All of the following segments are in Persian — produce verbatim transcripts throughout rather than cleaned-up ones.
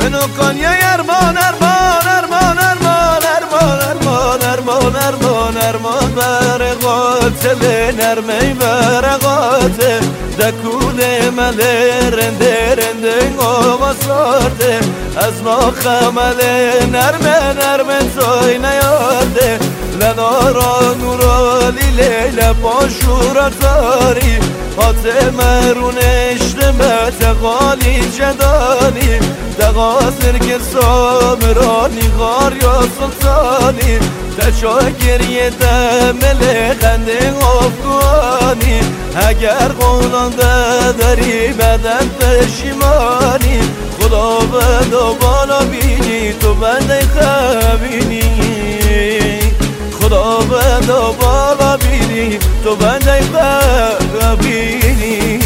منو کن یا ارمان ارمان ارمان ارمان ارمان ارمان ارمان ارمان ارمان برقاتل نرمی برقاتل دکونه مله رنده رنده آوازارده از ما خمل نرمه نرمه توی نیاده لنارا نورا لیله لپاشورا تاری فاطمه رونشته متقالی جدانی دقاسر که سامرانی غار یا سلطانی تشا گریه دمل خنده افغانی اگر قولانده داری بدن پشیمانی خدا بدا بالا بینی تو بنده خبینی خدا بدا بالا بینی تو بنده خبینی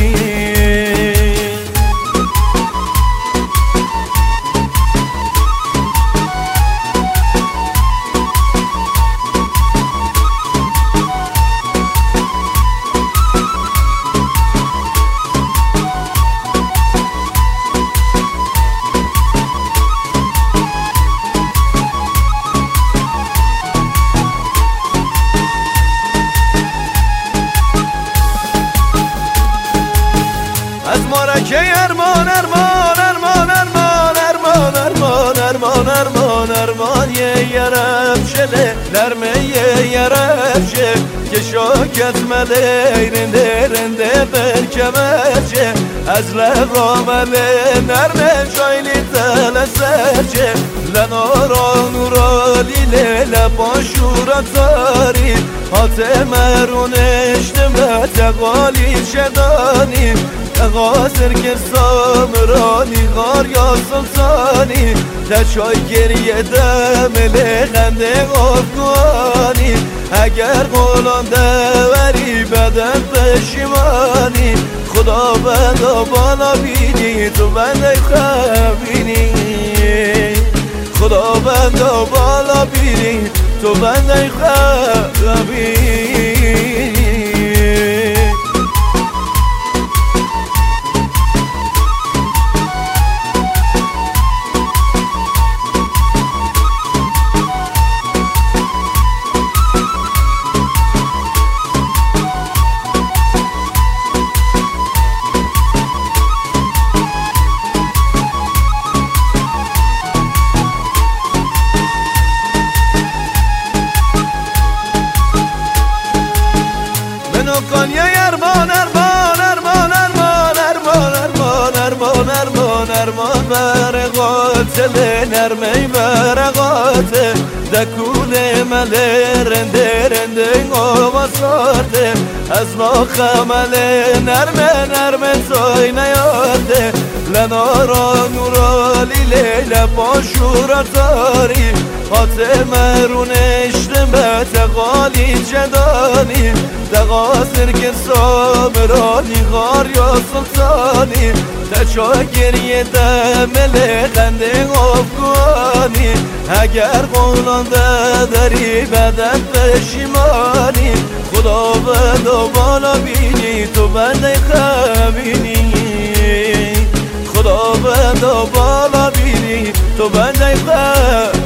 از مارکه ارمان ارمان ارمان ارمان ارمان ارمان ارمان ارمان ارمان یه یرم شله نرمه یه یرم شه که شاکت مله رنده رنده برکمرچه از لرامله نرمه شایلی تل سرچه لنارا نورا لیله لباشورا تاری حاتمه رونشته متقالی شدانی قاسر که سامرانی غار یا سلطانی تشای گریه دمل خنده افغانی اگر قولان دوری بدن پشیمانی خدا بدا بالا بینی تو بنده خبینی خدا بدا بالا بینی تو بنده خبینی کن یا ارمان ارمان ارمان ارمان ارمان ارمان ارمان ارمان ارمان برقاتل نرمی برقاتل دکونه مله رنده رنده آوازارده از ما خمل نرمه نرمه توی نیاده لنارا نورا لیله لپاشورا تاری فاطمه رونشته متقالی جدانی دقاسر که سامرانی غار یا سلطانی تشا گریه دمل خنده افغانی اگر قولانده داری بدن پشیمانی خدا بدا بالا بینی تو بنده خبینی خدا بدا بالا بینی تو بنده خبینی